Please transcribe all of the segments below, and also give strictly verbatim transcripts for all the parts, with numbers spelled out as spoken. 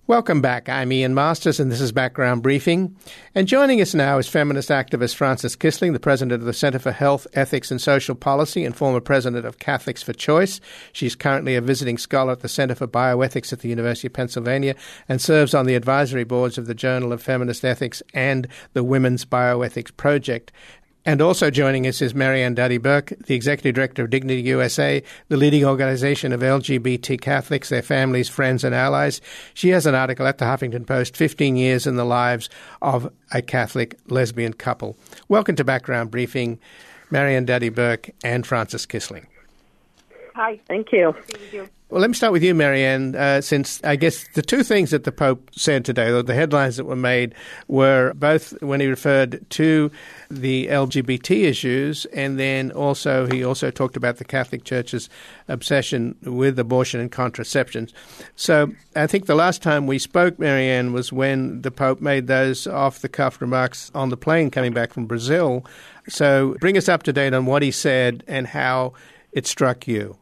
Welcome back. I'm Ian Masters, and this is Background Briefing. And joining us now is feminist activist Frances Kissling, the president of the Center for Health, Ethics and Social Policy and former president of Catholics for Choice. She's currently a visiting scholar at the Center for Bioethics at the University of Pennsylvania and serves on the advisory boards of the Journal of Feminist Ethics and the Women's Bioethics Project. And also joining us is Marianne Duddy-Burke, the Executive Director of Dignity U S A, the leading organization of L G B T Catholics, their families, friends, and allies. She has an article at the Huffington Post, fifteen years in the Lives of a Catholic Lesbian Couple. Welcome to Background Briefing, Marianne Duddy-Burke and Frances Kissling. Hi. Thank you. Well, let me start with you, Marianne, uh, since I guess the two things that the Pope said today, or the headlines that were made, were both when he referred to the L G B T issues, and then also he also talked about the Catholic Church's obsession with abortion and contraception. So I think the last time we spoke, Marianne, was when the Pope made those off-the-cuff remarks on the plane coming back from Brazil. So bring us up to date on what he said and how it struck you.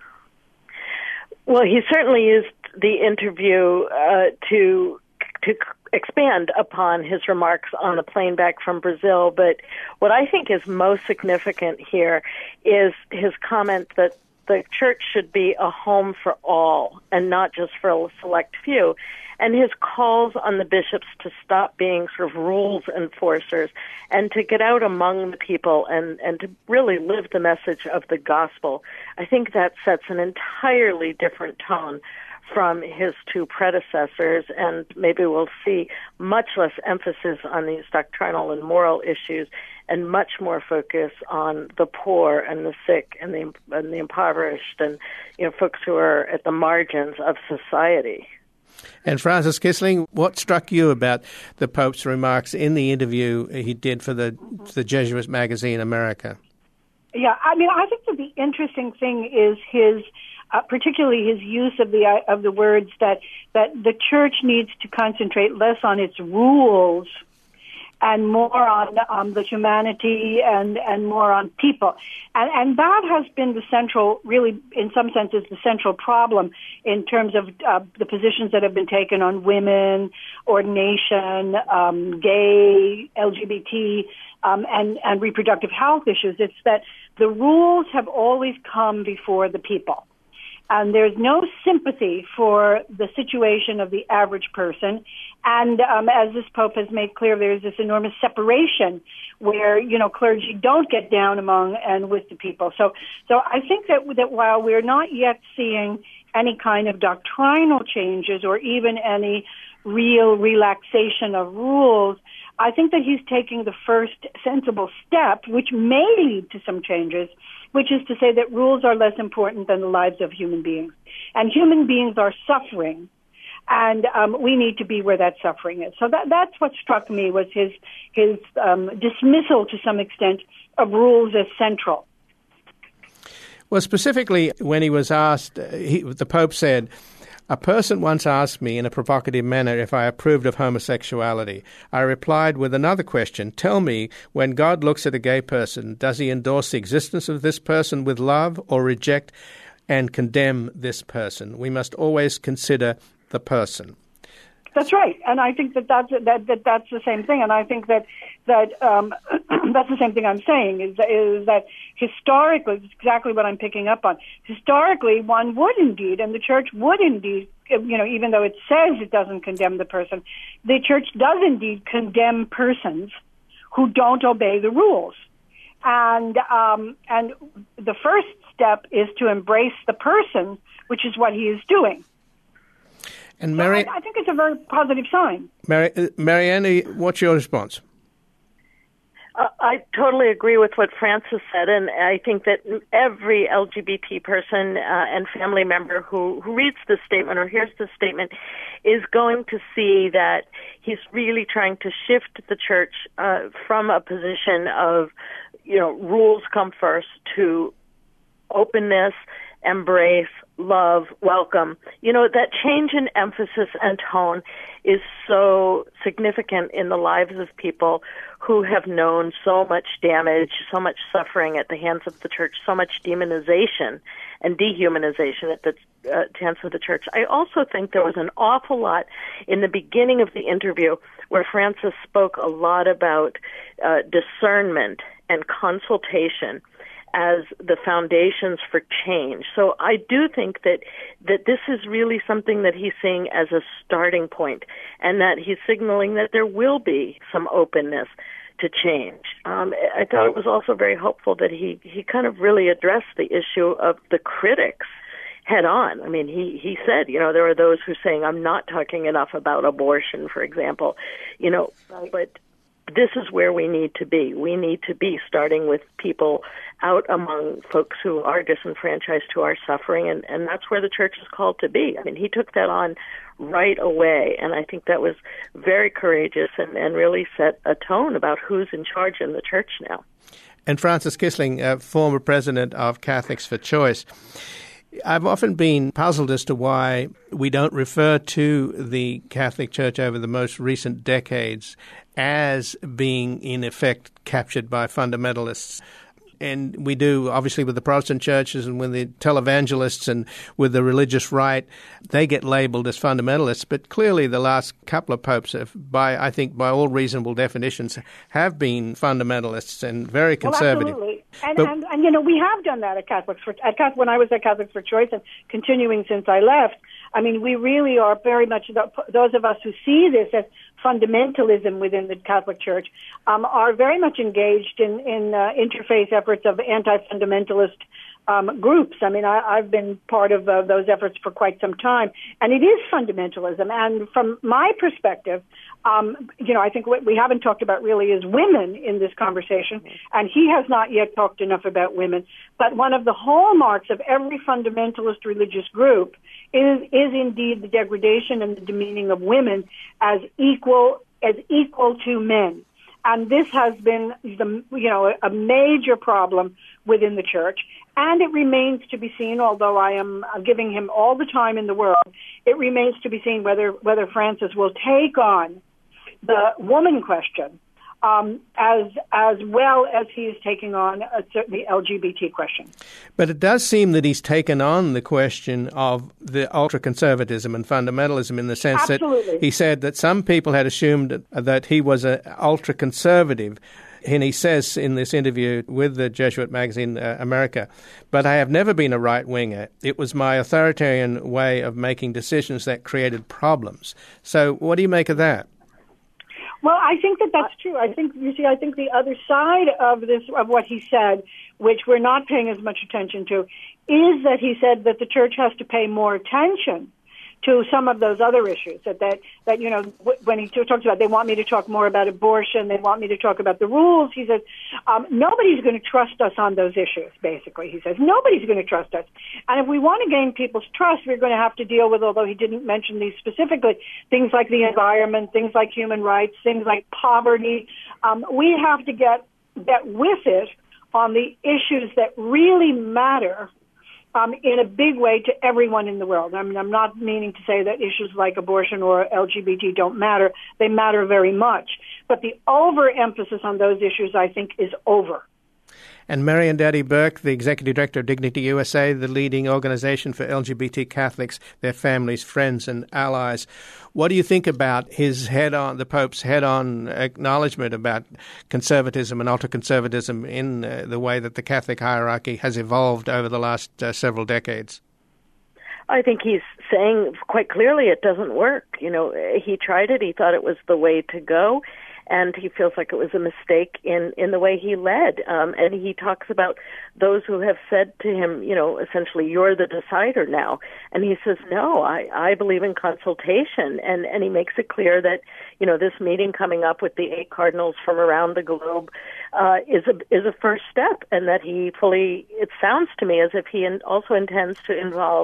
Well, he certainly used the interview uh, to to expand upon his remarks on the plane back from Brazil. But what I think is most significant here is his comment that the church should be a home for all and not just for a select few. And his calls on the bishops to stop being sort of rules enforcers and to get out among the people and, and to really live the message of the gospel. I think that sets an entirely different tone from his two predecessors, and maybe we'll see much less emphasis on these doctrinal and moral issues and much more focus on the poor and the sick and the, and the impoverished and, you know, folks who are at the margins of society. And Frances Kissling, what struck you about the Pope's remarks in the interview he did for the the Jesuit magazine America? Yeah, I mean, I think that the interesting thing is his, uh, particularly his use of the uh, of the words that that the church needs to concentrate less on its rules and more on um, the humanity and, and more on people. And, and that has been the central, really, in some senses, the central problem in terms of uh, the positions that have been taken on women, ordination, um, gay, L G B T, um, and, and reproductive health issues. It's that the rules have always come before the people. And there's no sympathy for the situation of the average person. And um, as this Pope has made clear, there's this enormous separation where, you know, clergy don't get down among and with the people. So so I think that, that while we're not yet seeing any kind of doctrinal changes or even any real relaxation of rules, I think that he's taking the first sensible step, which may lead to some changes, which is to say that rules are less important than the lives of human beings. And human beings are suffering, and um, we need to be where that suffering is. So that, that's what struck me, was his, his um, dismissal to some extent of rules as central. Well, specifically, when he was asked, he, the Pope said, "A person once asked me in a provocative manner if I approved of homosexuality. I replied with another question. Tell me, when God looks at a gay person, does he endorse the existence of this person with love or reject and condemn this person? We must always consider the person." That's right, and I think that that's that, that that's the same thing, and I think that that um, that's the same thing I'm saying is is that historically, it's exactly what I'm picking up on. Historically, one would indeed, and the church would indeed, you know, even though it says it doesn't condemn the person, the church does indeed condemn persons who don't obey the rules, and um, and the first step is to embrace the person, which is what he is doing. And Mary, so I, I think it's a very positive sign. Mary, uh, Marianne, what's your response? Uh, I totally agree with what Frances said, and I think that every L G B T person uh, and family member who, who reads this statement or hears this statement is going to see that he's really trying to shift the church uh, from a position of, you know, rules come first to openness, embrace, love, welcome. You know, that change in emphasis and tone is so significant in the lives of people who have known so much damage, so much suffering at the hands of the church, so much demonization and dehumanization at the uh, hands of the church. I also think there was an awful lot in the beginning of the interview where Francis spoke a lot about uh, discernment and consultation as the foundations for change. So I do think that that this is really something that he's seeing as a starting point, and that he's signaling that there will be some openness to change. Um, I thought it was also very hopeful that he, he kind of really addressed the issue of the critics head on. I mean, he, he said, you know, there are those who are saying, I'm not talking enough about abortion, for example, you know, but this is where we need to be. We need to be starting with people out among folks who are disenfranchised, who are suffering, and, and that's where the church is called to be. I mean, he took that on right away, and I think that was very courageous and, and really set a tone about who's in charge in the church now. And Francis Kissling, uh, former president of Catholics for Choice, I've often been puzzled as to why we don't refer to the Catholic Church over the most recent decades as being, in effect, captured by fundamentalists. And we do, obviously, with the Protestant churches and with the televangelists and with the religious right, they get labeled as fundamentalists. But clearly the last couple of popes have, by I think by all reasonable definitions, have been fundamentalists and very conservative. Well, absolutely. And, but, and, and, you know, we have done that at Catholics for, at Catholic, when I was at Catholics for Choice and continuing since I left. I mean, we really are very much, those of us who see this as fundamentalism within the Catholic Church um, are very much engaged in, in uh, interfaith efforts of anti-fundamentalist um, groups. I mean, I, I've been part of uh, those efforts for quite some time, and it is fundamentalism. And from my perspective, um, you know, I think what we haven't talked about really is women in this conversation, and he has not yet talked enough about women. But one of the hallmarks of every fundamentalist religious group is is indeed the degradation and the demeaning of women as equal as equal to men. And this has been, the, you know, a major problem within the church. And it remains to be seen, although I am giving him all the time in the world, it remains to be seen whether whether Francis will take on the woman question um, as as well as he is taking on uh, the L G B T question. But it does seem that he's taken on the question of the ultra-conservatism and fundamentalism in the sense Absolutely. that he said that some people had assumed that he was an ultra-conservative. And he says in this interview with the Jesuit magazine uh, America, but I have never been a right-winger. It was my authoritarian way of making decisions that created problems. So what do you make of that? Well, I think that that's true. I think, you see, I think the other side of this, of what he said, which we're not paying as much attention to, is that he said that the church has to pay more attention to some of those other issues. That, that, that you know, when he talks about, they want me to talk more about abortion, they want me to talk about the rules, he says, um, nobody's going to trust us on those issues, basically. He says, nobody's going to trust us. And if we want to gain people's trust, we're going to have to deal with, although he didn't mention these specifically, things like the environment, things like human rights, things like poverty. Um, we have to get, get with it on the issues that really matter Um, in a big way to everyone in the world. I mean, I'm not meaning to say that issues like abortion or L G B T don't matter. They matter very much. But the overemphasis on those issues, I think, is over. And Marian Daddy Burke, the Executive Director of Dignity U S A, the leading organization for L G B T Catholics, their families, friends, and allies. What do you think about his head-on, the Pope's head-on acknowledgement about conservatism and ultra-conservatism in uh, the way that the Catholic hierarchy has evolved over the last uh, several decades? I think he's saying quite clearly it doesn't work. You know, he tried it. He thought it was the way to go. And he feels like it was a mistake in, in the way he led. Um, and he talks about those who have said to him, you know, essentially, you're the decider now. And he says, no, I, I believe in consultation. And, and he makes it clear that, you know, this meeting coming up with the eight cardinals from around the globe uh, is a is a first step. And that he fully, it sounds to me as if he in, also intends to involve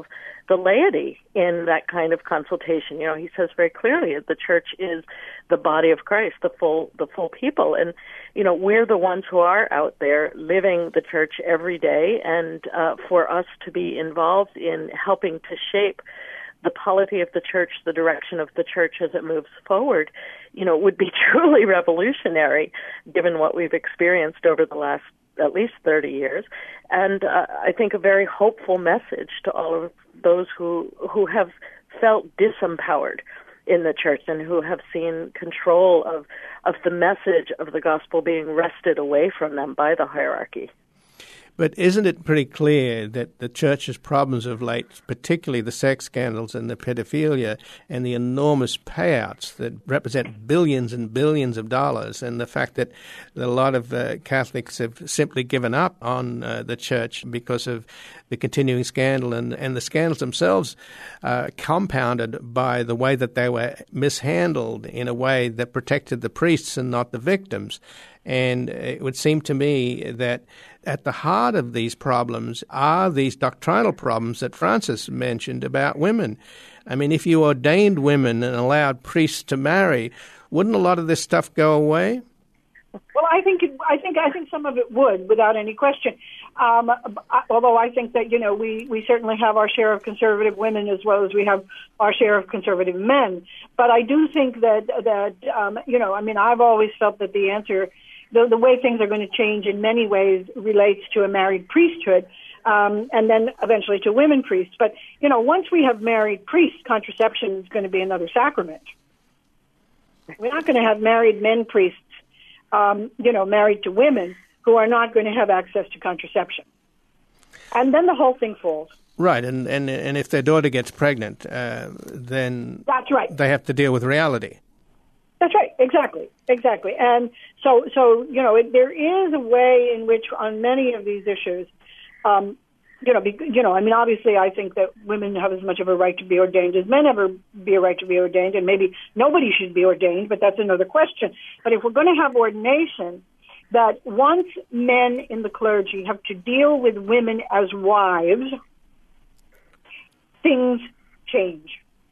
the laity in that kind of consultation. You know, he says very clearly that the church is the body of Christ, the full the full people. And, you know, we're the ones who are out there living the church every day, and uh, for us to be involved in helping to shape the polity of the church, the direction of the church as it moves forward, you know, would be truly revolutionary given what we've experienced over the last at least thirty years. And uh, I think a very hopeful message to all of those who, who have felt disempowered in the church and who have seen control of, of the message of the gospel being wrested away from them by the hierarchy. But isn't it pretty clear that the church's problems of late, particularly the sex scandals and the pedophilia and the enormous payouts that represent billions and billions of dollars, and the fact that a lot of uh, Catholics have simply given up on uh, the church because of the continuing scandal, and, and the scandals themselves uh, compounded by the way that they were mishandled in a way that protected the priests and not the victims. And it would seem to me that at the heart of these problems are these doctrinal problems that Francis mentioned about women. I mean, if you ordained women and allowed priests to marry, wouldn't a lot of this stuff go away? Well, I think it, I think I think some of it would, without any question. Um, although I think that you know we, we certainly have our share of conservative women as well as we have our share of conservative men. But I do think that that um, you know I mean I've always felt that the answer, the, the way things are going to change in many ways, relates to a married priesthood, um, and then eventually to women priests. But you know once we have married priests, contraception is going to be another sacrament. We're not going to have married men priests. Um, you know, married to women who are not going to have access to contraception. And then the whole thing falls. Right, and, and, and if their daughter gets pregnant, uh, then that's right. They have to deal with reality. That's right, exactly, exactly. And so, so you know, it, there is a way in which on many of these issues, um, you know, be, you know, I mean, obviously I think that women have as much of a right to be ordained as men ever be a right to be ordained, and maybe nobody should be ordained, but that's another question. But if we're going to have ordination, that once men in the clergy have to deal with women as wives, things change.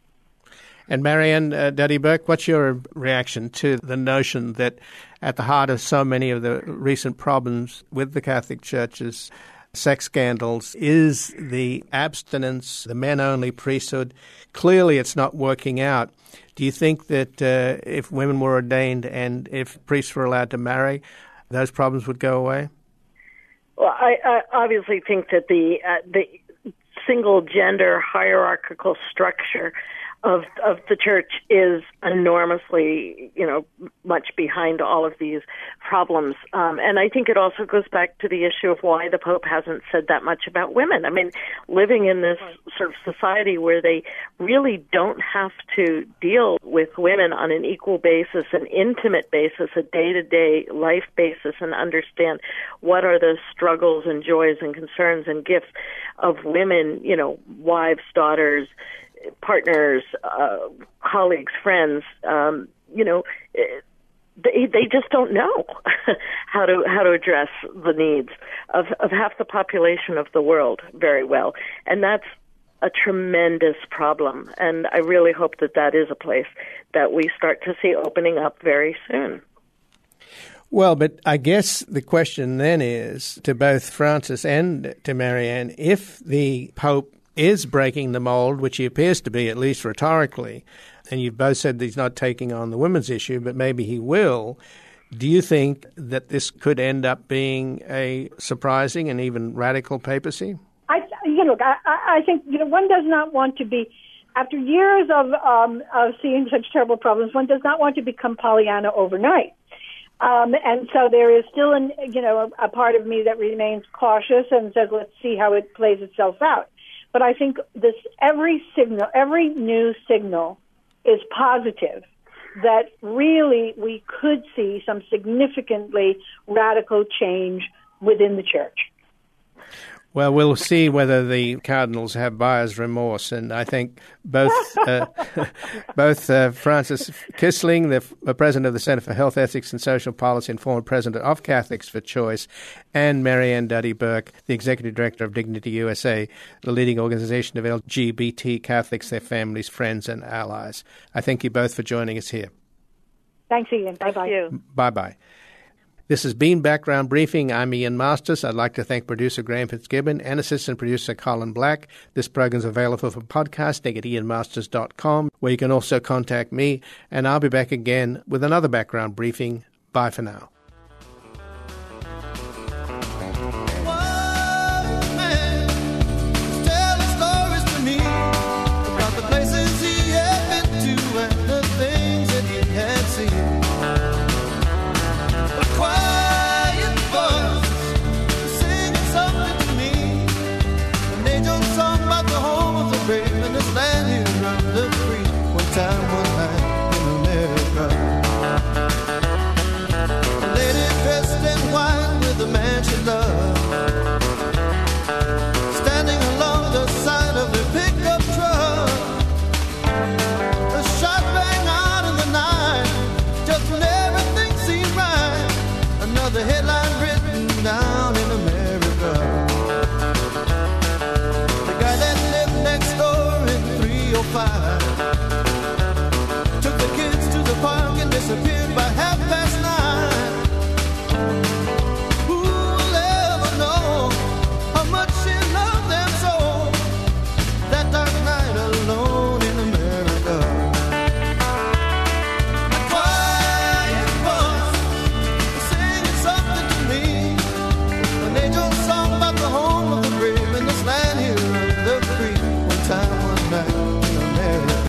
And Marianne uh, Duddy-Burke, what's your reaction to the notion that at the heart of so many of the recent problems with the Catholic Church's sex scandals is the abstinence, the men-only priesthood? Clearly it's not working out. Do you think that uh, if women were ordained and if priests were allowed to marry, those problems would go away? Well, I, I obviously think that the uh, the single-gender hierarchical structure of of the church is enormously, you know, much behind all of these problems. Um, and I think it also goes back to the issue of why the Pope hasn't said that much about women. I mean, living in this sort of society where they really don't have to deal with women on an equal basis, an intimate basis, a day-to-day life basis, and understand what are the struggles and joys and concerns and gifts of women, you know, wives, daughters, partners, uh, colleagues, friends, um, you know, they they just don't know how to how to address the needs of, of half the population of the world very well, and that's a tremendous problem. And I really hope that that is a place that we start to see opening up very soon. Well, but I guess the question then is to both Francis and to Marianne, if the Pope is breaking the mold, which he appears to be, at least rhetorically, and you've both said that he's not taking on the women's issue, but maybe he will, do you think that this could end up being a surprising and even radical papacy? I, you know, I, I think you know one does not want to be, after years of um, of seeing such terrible problems, one does not want to become Pollyanna overnight. Um, and so there is still, an, you know, a, a part of me that remains cautious and says, let's see how it plays itself out. But I think this every signal, every new signal is positive, that really we could see some significantly radical change within the church. Well, we'll see whether the Cardinals have buyer's remorse, and I think both uh, both uh, Francis Kissling, the, the president of the Center for Health, Ethics and Social Policy and former president of Catholics for Choice, and Marianne Duddy Burke, the executive director of Dignity U S A, the leading organization of L G B T Catholics, their families, friends, and allies. I thank you both for joining us here. Thanks, Ian. Bye-bye. Thank you. Bye-bye. This has been Background Briefing. I'm Ian Masters. I'd like to thank producer Graham Fitzgibbon and assistant producer Colin Black. This program is available for podcasting at ian masters dot com, where you can also contact me, and I'll be back again with another Background Briefing. Bye for now. Time one night in America, a lady dressed in white with a man she loved, standing along the side of the pickup truck. A shot rang out in the night, just when everything seemed right. Another headline written down in America. The guy that lived next door in three oh five disappeared by